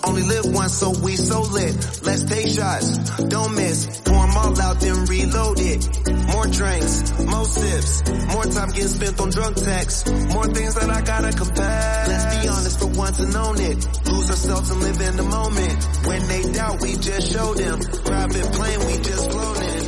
so we so lit. Let's take shots, don't miss. Pour them all out, then reload it. More drinks, more sips. More time getting spent on drunk texts. More things that I gotta confess. Let's be honest for once and own it. Lose ourselves and live in the moment. When they doubt, we just show them. Private plane, we just floating.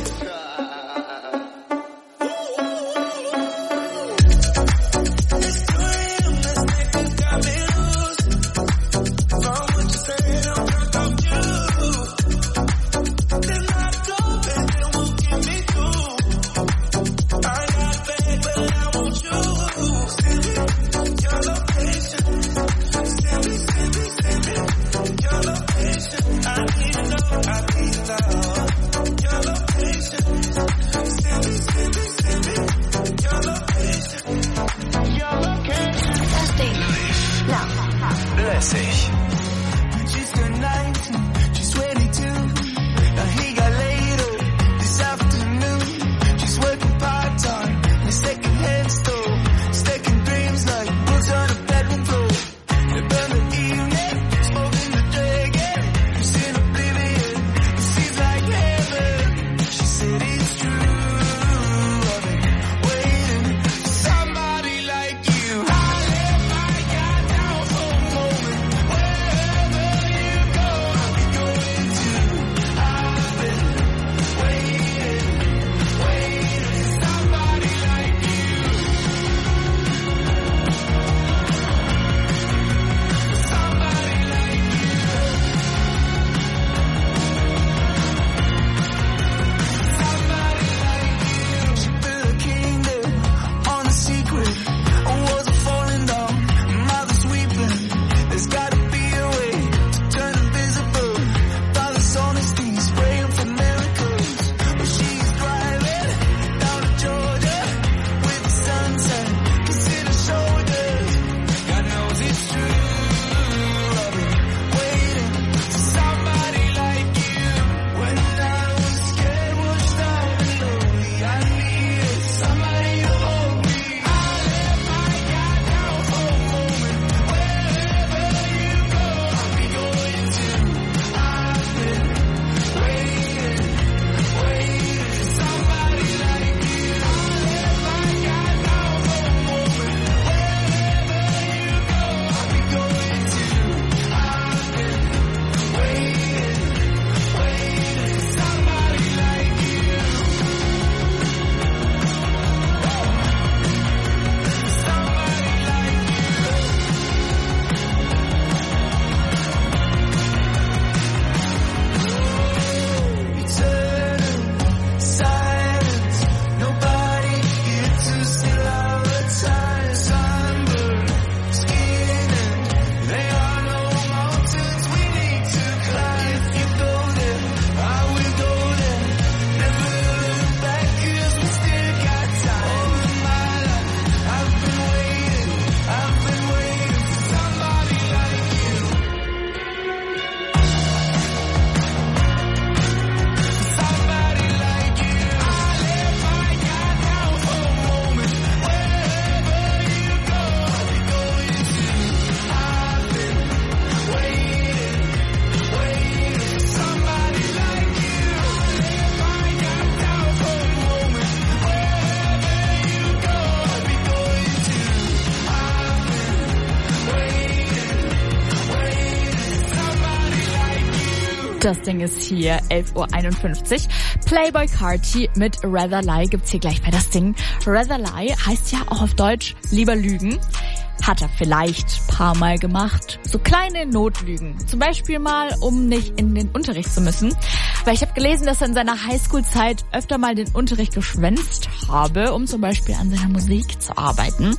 Das Ding ist hier, 11:51 Uhr. Playboi Carti mit Rather Lie gibt's hier gleich bei das Ding. Rather Lie heißt ja auch auf Deutsch lieber lügen. Hat er vielleicht ein paar Mal gemacht. So kleine Notlügen. Zum Beispiel mal, um nicht in den Unterricht zu müssen. Weil ich habe gelesen, dass er in seiner Highschool-Zeit öfter mal den Unterricht geschwänzt habe, um zum Beispiel an seiner Musik zu arbeiten.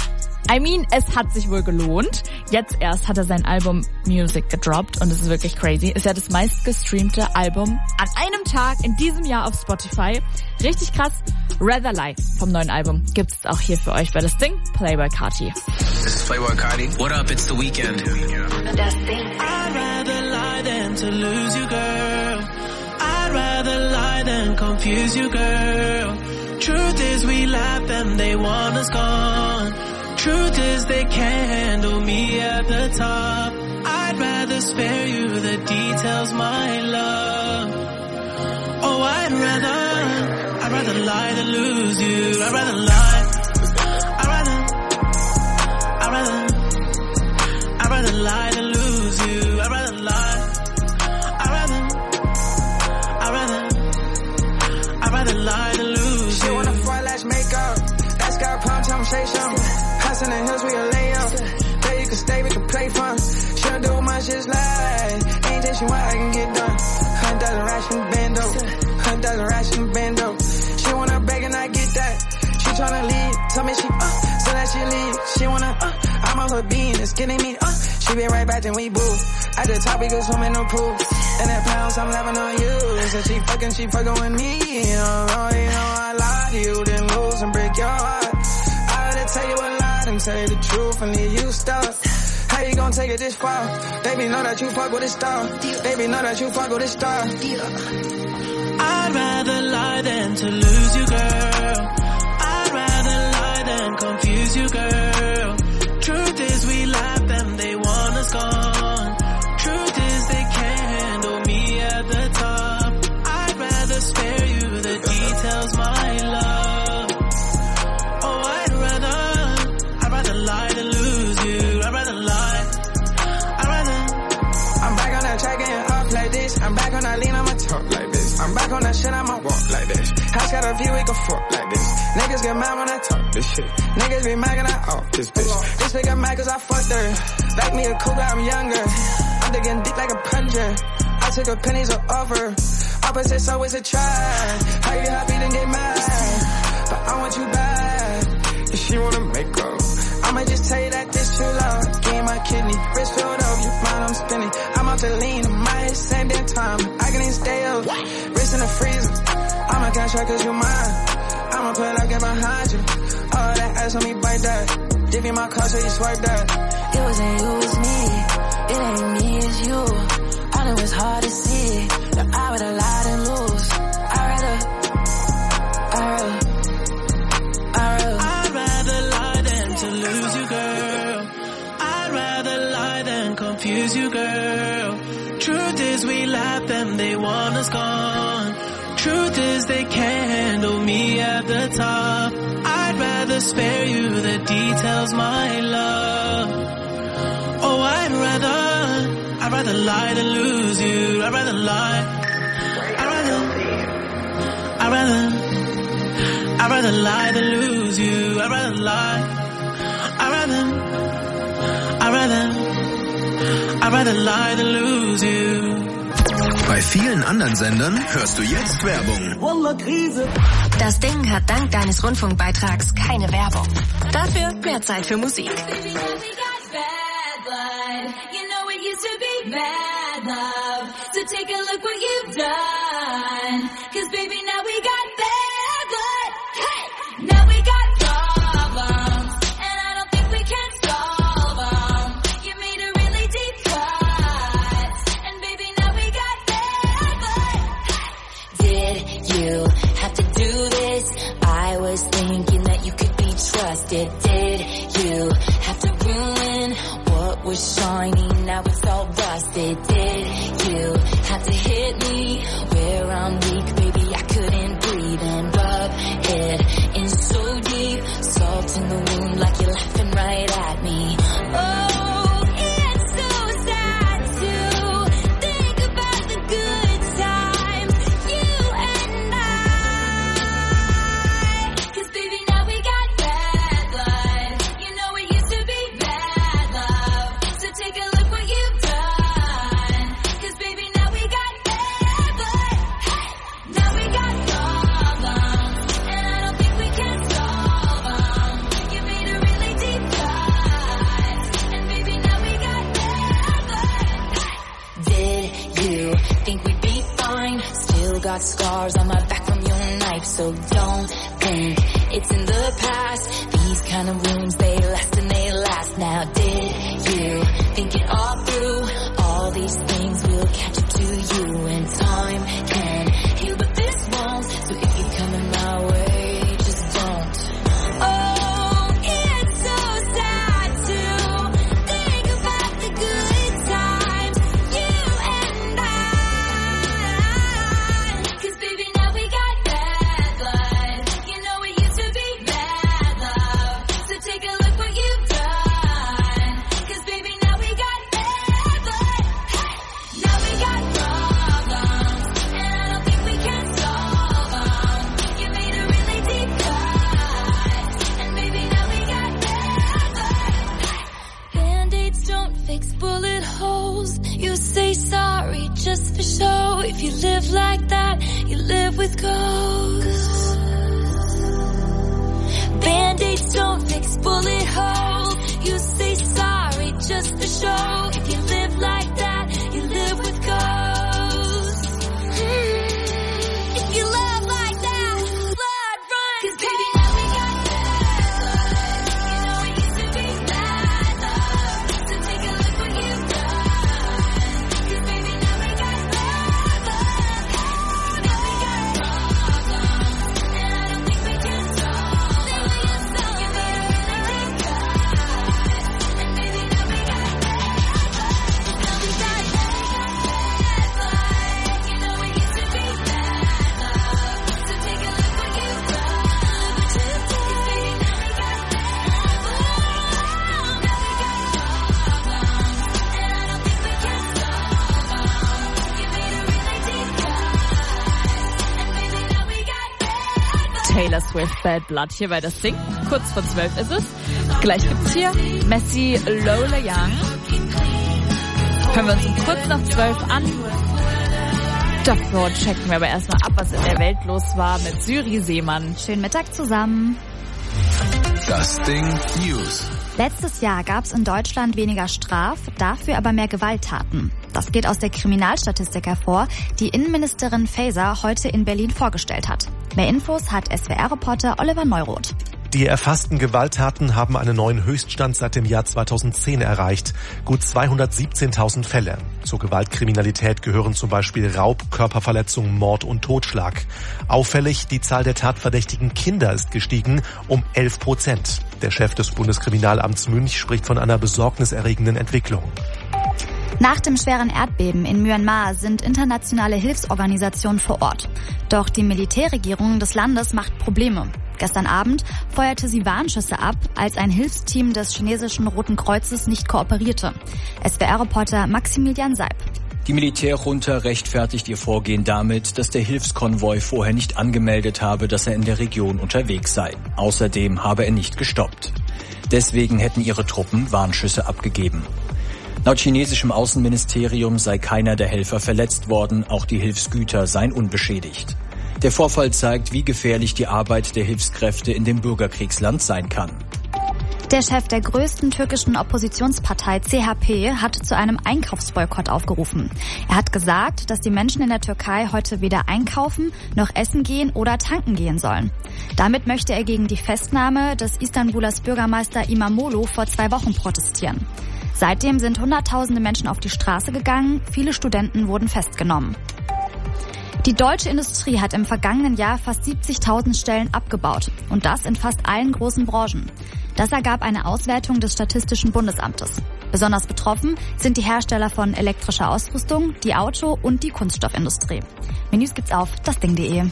I mean, es hat sich wohl gelohnt. Jetzt erst hat er sein Album Music gedroppt und es ist wirklich crazy. Ist ja das meistgestreamte Album an einem Tag in diesem Jahr auf Spotify. Richtig krass. Rather Lie vom neuen Album gibt's auch hier für euch bei das Ding. Playboi Carti. This is Playboi Carti. What up? It's The Weeknd. Das Ding. I'd rather lie than to lose you, girl. I'd rather lie than confuse you, girl. Truth is we laugh and they want us gone. Truth is they can't handle me at the top. I'd rather rather spare you the details, my love. Oh, I'd rather lie than lose you. I'd rather lie. I'd rather lie than lose you. I'd rather lie. I'd rather lie than lose you. She wanna fight, let's make up. That's got a problem, tell me say something. House in the hills, we a lay up. There you can stay, we can play fun. She don't do much, just lie. Anything she want, I can get done. 100,000 ration bando. 100,000 ration bando. She wanna beg and I get that. She tryna leave, tell me she so that she leave. She wanna I'm on her being, it's getting me She been right back then we boo. At the top we go swim in the pool. And that pounds I'm laughing on you. So she fucking with me. You know I lie to you, then lose and break your heart. I had to tell you a lie and tell you the truth and leave you stuck. How you gonna take it this far? Baby, know that you fuck with a star. Baby, know that you fuck with a star. I'd rather lie than to lose you, girl. I'd rather lie than confuse you, girl. Truth is we left them, they want us gone. Truth is they can't handle me at the top. I'd rather spare you the details, my love. Oh, I'd rather lie than lose you. I'd rather lie. I'm back on that track getting off like this. I'm back on that lean, I'ma talk like this. I'm back on that shit, I'ma walk like this. House got a view, we can fuck like this. Niggas get mad when I talk this shit. Niggas be mad when I off this bitch. This bitch got mad cause I fucked her. Like me a cougar, I'm younger. I'm digging deep like a plunger. I took her pennies or offer. Opposites always a try. How you happy then get mad? But I want you back. If she wanna make up, I'ma just tell you that this too loud. Game my kidney, wrist filled up, you mind I'm spinning. I'm out to lean, my head same damn time. I can even stay up, wrist in the freezer. I'ma cash out cause you mine. I'ma put like it behind you. All that ass on me, bite that. Give me my card so you swipe that. It wasn't you, it's me. It ain't me, it's you. I know it's hard to see that I would've lied and lose. I'd rather lie than to lose you, girl. I'd rather lie than confuse you, girl. Truth is we left them, they want us gone. Truth is they can't handle me at the top. I'd rather spare you the details, my love. Oh, I'd rather lie than lose you. I'd rather lie. I'd rather lie than lose you. I'd rather lie. I'd rather lie than lose you. Bei vielen anderen Sendern hörst du jetzt Werbung. Das Ding hat dank deines Rundfunkbeitrags keine Werbung. Dafür mehr Zeit für Musik. Did you have to ruin what was shiny? Now it's all rusted. Did you have to hit me where I'm weak? Baby, I couldn't breathe and rub it in so deep. Salt in the wound like you're laughing right at me. Oh, it's so sad to think about the good times, you and I. 'Cause baby, now we got bad blood. You know it used to be bad love. So take a look what you've done. 'Cause baby, now we got bad blood. Now we got problems, and I don't think we can solve them. You made a really deep cut, and baby, now we got bad blood. Did you think we'd be fine? Still got scars on my back from your knife, so don't think it's in the past. These kind of wounds, they last and they last. Now did you think it all through? All these things will catch up to you, and time can heal, but this won't. So if you're coming my way, just don't. Oh, it's so sad to think about the good times, say sorry just for show. If you live like that, you live with ghosts. Band-aids don't fix bullet holes. You say sorry just for show. If you live like that, you live with ghosts. If you love like that, blood run. 'Cause baby, now we got bad blood. You know it used to be bad love. So take a look what you've done. 'Cause baby, now we got bad blood. Now we got problems, and I don't think we can solve them. You better really think twice. And baby, now we got bad blood. Now we got bad blood. You know it used to be bad love. So take a look what you've done. What you did. 'Cause baby, now we got bad blood. Now we got problems, and I don't think we can solve them. You better really think twice. And baby, now we got bad blood. Taylor Swift, Bad Blood hier bei das Ding. Kurz vor 12 ist es. Gleich gibt's hier Messi, Lola Young. Hören wir uns um kurz nach 12 an. Davor checken wir aber erstmal ab, was in der Welt los war mit Syri Seemann. Schönen Mittag zusammen. Das Ding News. Letztes Jahr gab es in Deutschland weniger dafür aber mehr Gewalttaten. Das geht aus der Kriminalstatistik hervor, die Innenministerin Faeser heute in Berlin vorgestellt hat. Mehr Infos hat SWR-Reporter Oliver Neuroth. Die erfassten Gewalttaten haben einen neuen Höchststand seit dem Jahr 2010 erreicht. Gut 217.000 Fälle. Zur Gewaltkriminalität gehören zum Beispiel Raub, Körperverletzung, Mord und Totschlag. Auffällig, die Zahl der tatverdächtigen Kinder ist gestiegen um 11%. Der Chef des Bundeskriminalamts Münch spricht von einer besorgniserregenden Entwicklung. Nach dem schweren Erdbeben in Myanmar sind internationale Hilfsorganisationen vor Ort. Doch die Militärregierung des Landes macht Probleme. Gestern Abend feuerte sie Warnschüsse ab, als ein Hilfsteam des chinesischen Roten Kreuzes nicht kooperierte. SWR-Reporter Maximilian Seib. Die Militärjunta rechtfertigt ihr Vorgehen damit, dass der Hilfskonvoi vorher nicht angemeldet habe, dass er in der Region unterwegs sei. Außerdem habe er nicht gestoppt. Deswegen hätten ihre Truppen Warnschüsse abgegeben. Laut chinesischem Außenministerium sei keiner der Helfer verletzt worden, auch die Hilfsgüter seien unbeschädigt. Der Vorfall zeigt, wie gefährlich die Arbeit der Hilfskräfte in dem Bürgerkriegsland sein kann. Der Chef der größten türkischen Oppositionspartei CHP hat zu einem Einkaufsboykott aufgerufen. Er hat gesagt, dass die Menschen in der Türkei heute weder einkaufen noch essen gehen oder tanken gehen sollen. Damit möchte er gegen die Festnahme des Istanbulers Bürgermeister İmamoğlu vor 2 Wochen protestieren. Seitdem sind Hunderttausende Menschen auf die Straße gegangen, viele Studenten wurden festgenommen. Die deutsche Industrie hat im vergangenen Jahr fast 70.000 Stellen abgebaut und das in fast allen großen Branchen. Das ergab eine Auswertung des Statistischen Bundesamtes. Besonders betroffen sind die Hersteller von elektrischer Ausrüstung, die Auto- und die Kunststoffindustrie. Menüs gibt's auf dasding.de.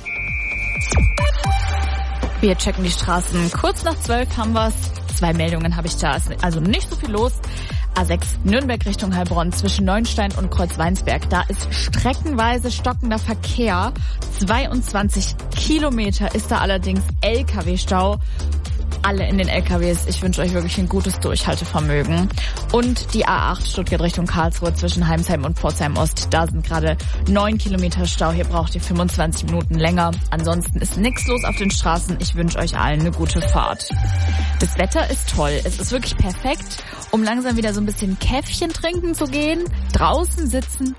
Wir checken die Straßen. Kurz nach 12 haben wir's. 2 Meldungen habe ich da, also nicht so viel los. A6 Nürnberg Richtung Heilbronn zwischen Neuenstein und Kreuzweinsberg. Da ist streckenweise stockender Verkehr. 22 Kilometer ist da allerdings LKW-Stau. Alle in den LKWs, ich wünsche euch wirklich ein gutes Durchhaltevermögen. Und die A8 Stuttgart Richtung Karlsruhe zwischen Heimsheim und Pforzheim Ost. Da sind gerade 9 Kilometer Stau. Hier braucht ihr 25 Minuten länger. Ansonsten ist nichts los auf den Straßen. Ich wünsche euch allen eine gute Fahrt. Das Wetter ist toll. Es ist wirklich perfekt, um langsam wieder so ein bisschen Käffchen trinken zu gehen. Draußen sitzen,